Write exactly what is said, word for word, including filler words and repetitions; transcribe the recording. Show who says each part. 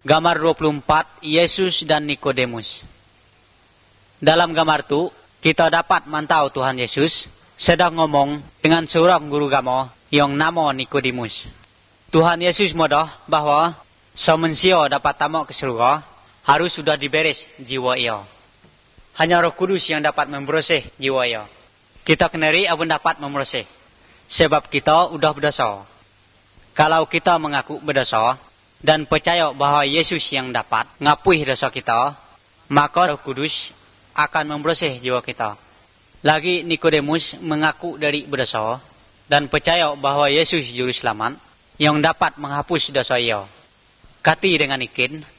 Speaker 1: Gambar dua puluh empat, Yesus dan Nikodemus. Dalam gambar itu, kita dapat mantau Tuhan Yesus sedang ngomong dengan seorang guru agama yang nama Nikodemus. Tuhan Yesus modah bahwa manusia dapat tamak ke surga harus sudah diberes jiwa ia. Hanya Roh Kudus yang dapat membersih jiwa ia. Kita kenari abun dapat membersih. Sebab kita udah berdosa. Kalau kita mengaku berdosa dan percaya bahwa Yesus yang dapat ngapui dosa kita, maka Roh Kudus akan membersih jiwa kita. Lagi Nikodemus mengaku dari berdosa dan percaya bahwa Yesus juru selamat yang dapat menghapus dosa ia. Kati dengan ikin,